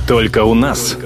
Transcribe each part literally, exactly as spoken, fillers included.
Только у нас.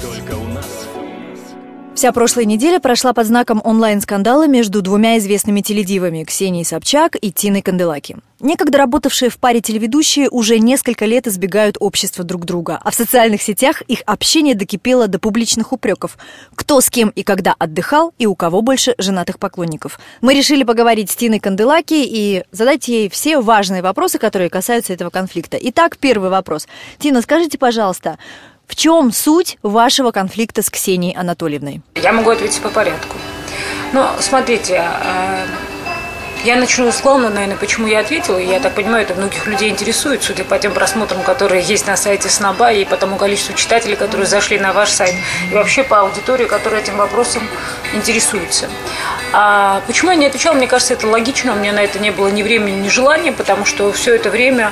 Вся прошлая неделя прошла под знаком онлайн-скандала между двумя известными теледивами – Ксенией Собчак и Тиной Канделаки. Некогда работавшие в паре телеведущие уже несколько лет избегают общества друг друга, а в социальных сетях их общение докипело до публичных упреков. Кто с кем и когда отдыхал, и у кого больше женатых поклонников. Мы решили поговорить с Тиной Канделаки и задать ей все важные вопросы, которые касаются этого конфликта. Итак, первый вопрос. Тина, скажите, пожалуйста, в чем суть вашего конфликта с Ксенией Анатольевной? Я могу ответить по порядку. Но смотрите, я начну с главного, наверное, почему я ответила. Я так понимаю, это многих людей интересует, судя по тем просмотрам, которые есть на сайте СНОБА, и по тому количеству читателей, которые зашли на ваш сайт, и вообще по аудитории, которая этим вопросом интересуется. А почему я не отвечала? Мне кажется, это логично. У меня на это не было ни времени, ни желания, потому что все это время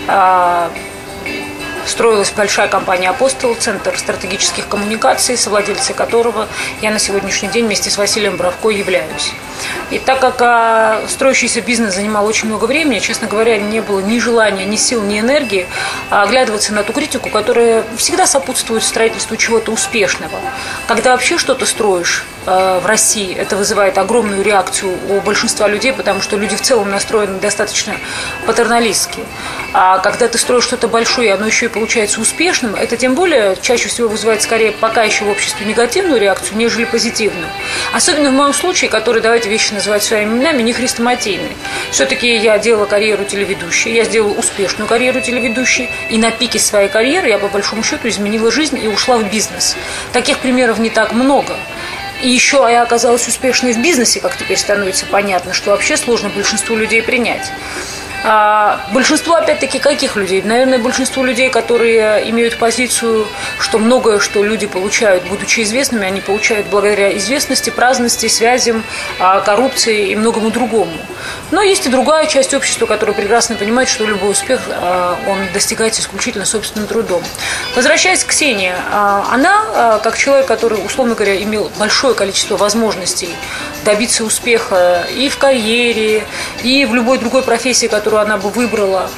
строилась большая компания «Апостол», центр стратегических коммуникаций, совладельцей которого я на сегодняшний день вместе с Василием Бравко являюсь. И так как а, строящийся бизнес занимал очень много времени, честно говоря, не было ни желания, ни сил, ни энергии а, оглядываться на ту критику, которая всегда сопутствует строительству чего-то успешного. Когда вообще что-то строишь а, в России, это вызывает огромную реакцию у большинства людей, потому что люди в целом настроены достаточно патерналистски. А когда ты строишь что-то большое, и оно еще и получается успешным, это тем более чаще всего вызывает скорее пока еще в обществе негативную реакцию, нежели позитивную. Особенно в моем случае, который, давайте вещи называть своими именами, не хрестоматийный. Все-таки я делала карьеру телеведущей, я сделала успешную карьеру телеведущей, и на пике своей карьеры я, по большому счету, изменила жизнь и ушла в бизнес. Таких примеров не так много. И еще я оказалась успешной в бизнесе, как теперь становится понятно, что вообще сложно большинству людей принять. А большинство, опять-таки, каких людей? Наверное, большинство людей, которые имеют позицию, что многое, что люди получают, будучи известными, они получают благодаря известности, праздности, связям, коррупции и многому другому. Но есть и другая часть общества, которая прекрасно понимает, что любой успех, он достигается исключительно собственным трудом. Возвращаясь к Ксении, она, как человек, который, условно говоря, имел большое количество возможностей добиться успеха и в карьере, и в любой другой профессии, которую она бы выбрала,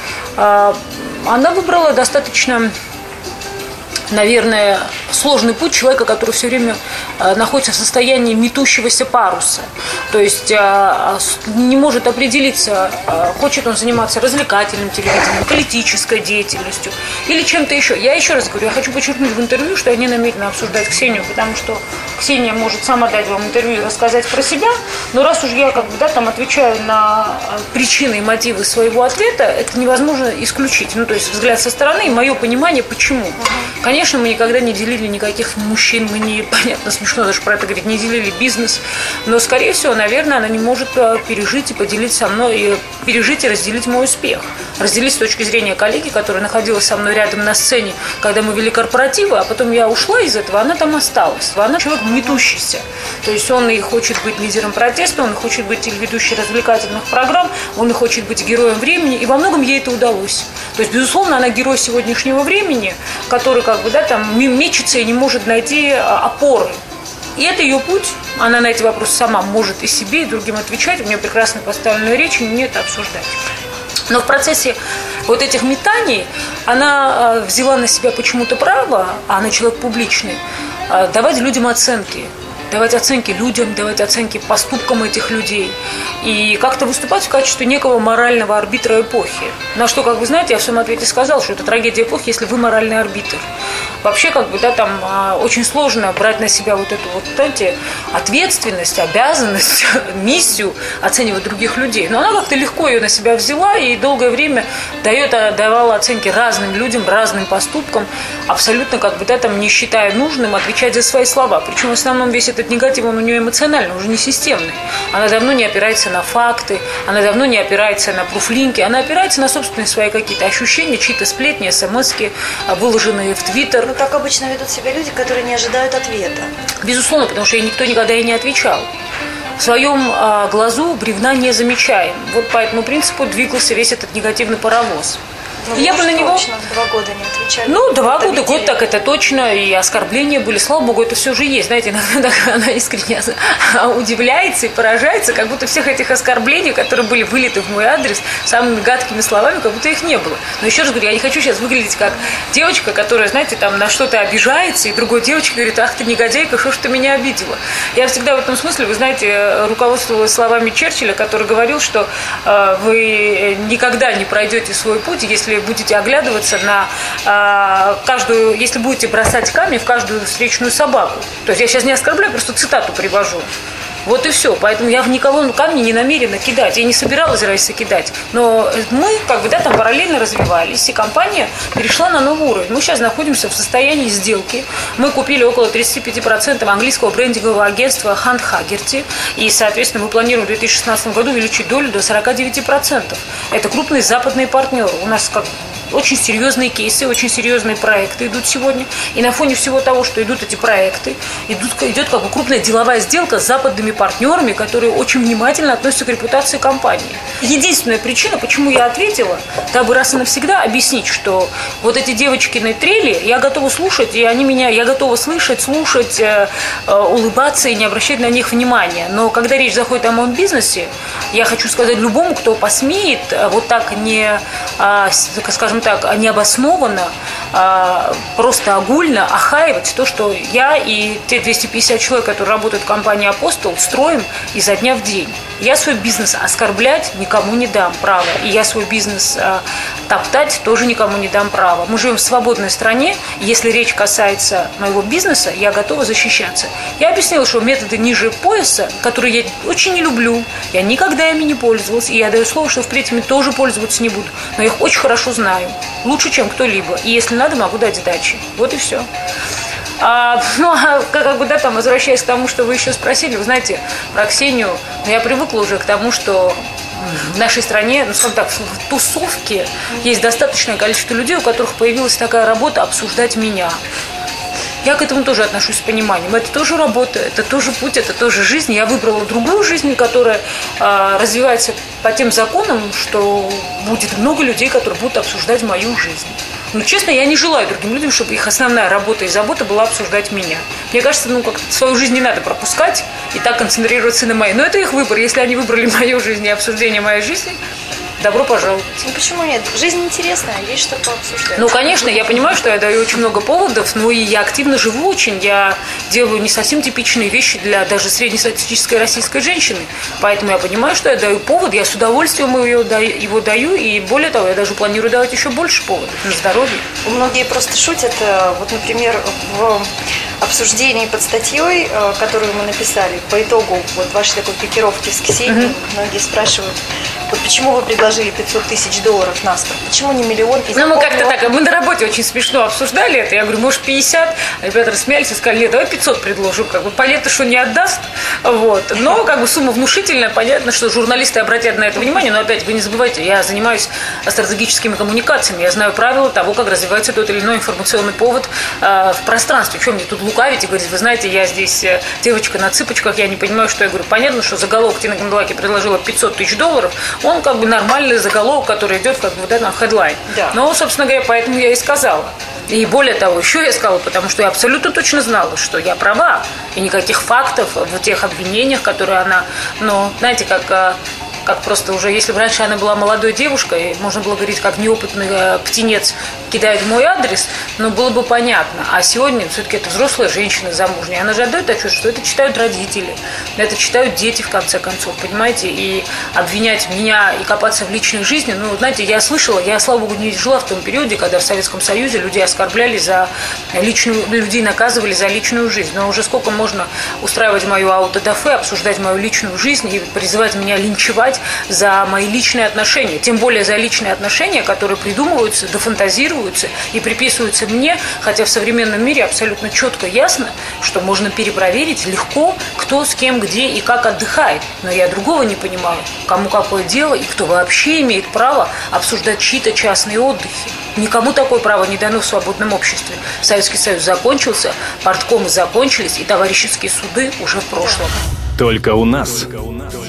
она выбрала достаточно, наверное, сложный путь человека, который все время находится в состоянии метущегося паруса. То есть не может определиться, хочет он заниматься развлекательным телевидением, политической деятельностью или чем-то еще. Я еще раз говорю, я хочу подчеркнуть в интервью, что я не намерена обсуждать Ксению, потому что Ксения может сама дать вам интервью и рассказать про себя, но раз уж я как бы, да, там отвечаю на причины и мотивы своего ответа, это невозможно исключить. Ну, то есть взгляд со стороны и мое понимание, почему. Конечно, мы никогда не делили никаких мужчин, мы не, понятно, смешно даже про это говорить, не делили бизнес, но, скорее всего, наверное, она не может пережить и поделить со мной, и пережить и разделить мой успех. Разделить с точки зрения коллеги, которая находилась со мной рядом на сцене, когда мы вели корпоративы, а потом я ушла из этого, она там осталась. Она человек метущийся. То есть он и хочет быть лидером протеста, он и хочет быть телеведущей развлекательных программ, он и хочет быть героем времени, и во многом ей это удалось. То есть, безусловно, она герой сегодняшнего времени, который как бы, да, там мечется и не может найти опоры. И это ее путь. Она на эти вопросы сама может и себе, и другим отвечать. У нее прекрасно поставленная речь, и мне это обсуждать. Но в процессе вот этих метаний она взяла на себя почему-то право, а она человек публичный, давать людям оценки. Давать оценки людям, давать оценки поступкам этих людей. И как-то выступать в качестве некого морального арбитра эпохи. На что, как вы знаете, я в своем ответе сказала, что это трагедия эпохи, если вы моральный арбитр. Вообще, как бы, да, там а, очень сложно брать на себя вот эту вот, знаете, ответственность, обязанность, миссию оценивать других людей. Но она как-то легко ее на себя взяла и долгое время дает, давала оценки разным людям, разным поступкам, абсолютно, как бы, да, там, не считая нужным отвечать за свои слова. Причем в основном весь этот негатив, он у нее эмоциональный, уже не системный. Она давно не опирается на факты, она давно не опирается на пруфлинки, она опирается на собственные свои какие-то ощущения, чьи-то сплетни, смски, выложенные в Твиттер. Ну, так обычно ведут себя люди, которые не ожидают ответа. Безусловно, потому что ей никто никогда и не отвечал. В своем а, глазу бревна не замечаем. Вот по этому принципу двигался весь этот негативный паровоз. Ну, я бы на него... Точно, два года не отвечали. Ну, два года, год так это точно, и оскорбления были, слава богу, это все же есть. Знаете, иногда она искренне удивляется и поражается, как будто всех этих оскорблений, которые были вылиты в мой адрес самыми гадкими словами, как будто их не было. Но еще раз говорю, я не хочу сейчас выглядеть как девочка, которая, знаете, там на что-то обижается, и другой девочке говорит: ах ты негодяйка, что ж ты меня обидела. Я всегда в этом смысле, вы знаете, руководствовалась словами Черчилля, который говорил, что э, вы никогда не пройдете свой путь, если будете оглядываться на э, каждую, если будете бросать камни в каждую встречную собаку. То есть я сейчас не оскорбляю, просто цитату привожу. Вот и все. Поэтому я в никого камни не намерена кидать. Я не собиралась раньше кидать. Но мы как бы, да, там параллельно развивались, и компания перешла на новый уровень. Мы сейчас находимся в состоянии сделки. Мы купили около тридцать пять процентов английского брендингового агентства Hunt Haggerty. И, соответственно, мы планируем в две тысячи шестнадцатом году увеличить долю до сорок девять процентов. Это крупные западные партнеры. У нас как очень серьезные кейсы, очень серьезные проекты идут сегодня. И на фоне всего того, что идут эти проекты, идут, идет как бы крупная деловая сделка с западными партнерами, которые очень внимательно относятся к репутации компании. Единственная причина, почему я ответила, дабы раз и навсегда объяснить, что вот эти девочкины трели я готова слушать, и они меня, я готова слышать, слушать, э, э, улыбаться и не обращать на них внимания. Но когда речь заходит о моем бизнесе, я хочу сказать любому, кто посмеет вот так не, э, скажем так, необоснованно, а, просто огульно охаивать то, что я и те двести пятьдесят человек, которые работают в компании «Апостол», строим изо дня в день. Я свой бизнес оскорблять никому не дам права. И я свой бизнес а, топтать тоже никому не дам права. Мы живем в свободной стране. Если речь касается моего бизнеса, я готова защищаться. Я объяснила, что методы ниже пояса, которые я очень не люблю, я никогда ими не пользовалась. И я даю слово, что впредь ими тоже пользоваться не буду. Но я их очень хорошо знаю. Лучше, чем кто-либо. И если надо, могу дать сдачи. Вот и все. А, ну, а как бы, да, там, возвращаясь к тому, что вы еще спросили, вы знаете, про Ксению, я привыкла уже к тому, что в нашей стране, ну, скажем так, в тусовке есть достаточное количество людей, у которых появилась такая работа обсуждать меня. Я к этому тоже отношусь с пониманием. Это тоже работа, это тоже путь, это тоже жизнь. Я выбрала другую жизнь, которая э, развивается по тем законам, что будет много людей, которые будут обсуждать мою жизнь. Но, честно, я не желаю другим людям, чтобы их основная работа и забота была обсуждать меня. Мне кажется, ну, как свою жизнь не надо пропускать и так концентрироваться на моей. Но это их выбор. Если они выбрали мою жизнь и обсуждение моей жизни, добро пожаловать. Ну почему нет? Жизнь интересная, есть что пообсуждать. Ну, конечно, я понимаю, что я даю очень много поводов, но и я активно живу очень. Я делаю не совсем типичные вещи для даже среднестатистической российской женщины. Поэтому я понимаю, что я даю повод, я с удовольствием его даю, его даю и более того, я даже планирую давать еще больше поводов на здоровье. Многие просто шутят, вот, например, в обсуждении под статьей, которую мы написали, по итогу вот вашей такой пикировки с Ксенией, угу. Многие спрашивают, вот почему вы предложили пятьсот тысяч долларов на спорт, почему не миллион? Ну, мы как-то так, мы на работе очень смешно обсуждали это, я говорю, может, пятьдесят, а ребята рассмеялись и сказали, нет, давай пятьсот предложу, как бы, понятно, что не отдаст, вот, но, как бы, сумма внушительная, понятно, что журналисты обратят на это внимание, но, опять, вы не забывайте, я занимаюсь стратегическими коммуникациями, я знаю правила того, как развивается тот или иной информационный повод э, в пространстве, что мне тут лукавить и говорить, вы знаете, я здесь девочка на цыпочках, я не понимаю, что я говорю, понятно, что заголовок Тина Канделаки предложила пятьсот тысяч долларов, он как бы нормальный заголовок, который идет как бы, да, на хедлайн. Да. Но, собственно говоря, поэтому я и сказала. И более того, еще я сказала, потому что я абсолютно точно знала, что я права, и никаких фактов в тех обвинениях, которые она, ну, знаете, как... как просто уже, если бы раньше она была молодой девушкой, можно было говорить, как неопытный э, птенец кидает в мой адрес, но было бы понятно. А сегодня все-таки это взрослая женщина замужняя. Она же отдает отчет, что это читают родители, это читают дети, в конце концов, понимаете? И обвинять меня и копаться в личной жизни, ну, знаете, я слышала, я, слава богу, не жила в том периоде, когда в Советском Союзе людей оскорбляли за личную, людей наказывали за личную жизнь. Но уже сколько можно устраивать мою аутодафе, обсуждать мою личную жизнь и призывать меня линчевать за мои личные отношения. Тем более за личные отношения, которые придумываются, дофантазируются и приписываются мне, хотя в современном мире абсолютно четко ясно, что можно перепроверить легко, кто с кем, где и как отдыхает. Но я другого не понимаю, кому какое дело и кто вообще имеет право обсуждать чьи-то частные отдыхи. Никому такое право не дано в свободном обществе. Советский Союз закончился, парткомы закончились, и товарищеские суды уже в прошлом. Только у нас.